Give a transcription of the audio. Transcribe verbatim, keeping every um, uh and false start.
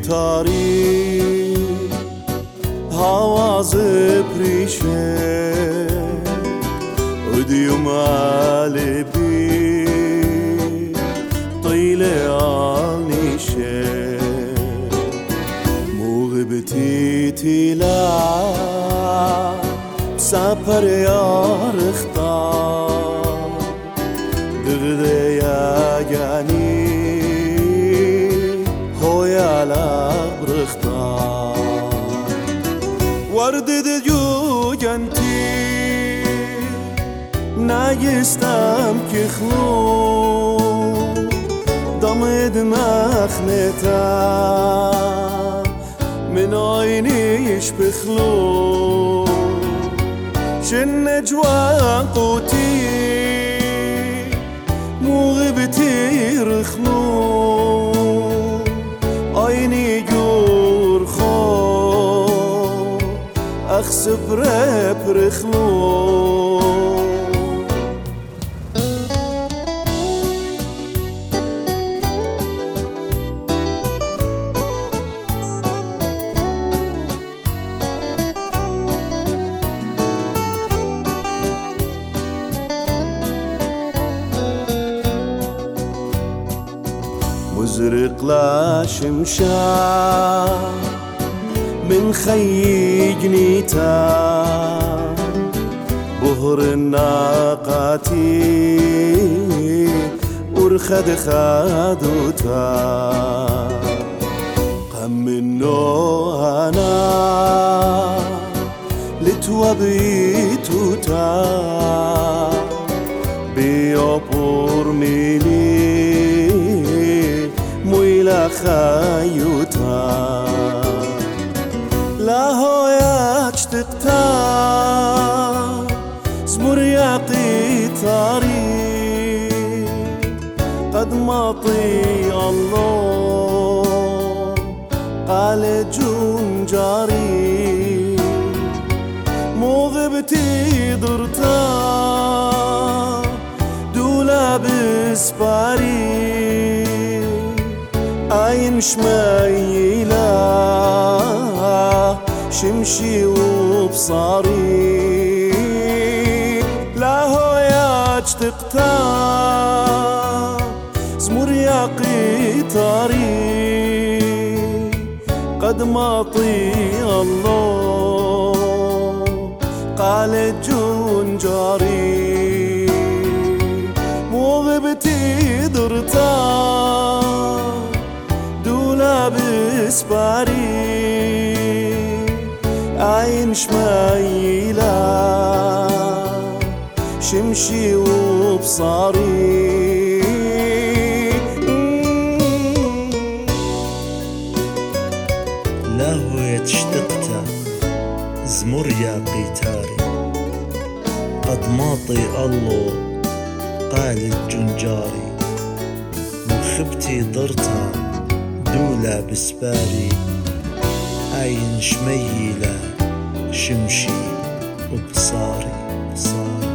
تاری هواز پریشه وديوم على بي طيلة عنيشة مغبتي تلا سفر يا رختار دغدي يا جاني هو يا لا برختار ورد دجو جنتي نايستم كخلو ضمد مخنتا من عينيش بخلو شن جوا قوتي مغبتي رخلو عيني جور خو أخسب رب رخلو مزرق لا شمشا من خي جنيتا بهر الناقاتي ورخد خادوتا قم منو أنا لتوبيتوتا بيوبور ميلي مويلا خايوتا لا هو يشتقتا زمر يقي طاري قد ماطي الله قال جون جاري مغبتي درتا دولا بسباري عين شمايلة شمشي وبصاري لا هو يشتقتا زمر يقي طاري قد ماطي الله قال جون جاري مغبتي درتا بسباري عين شمايلة شمشي وبصاري لا هو يتشتقتا زمر يا قيتاري قد ماطي الله قال الجنجاري مخبتي ضرتا دولا بسباري عين شميلة شمشي وبصاري بصاري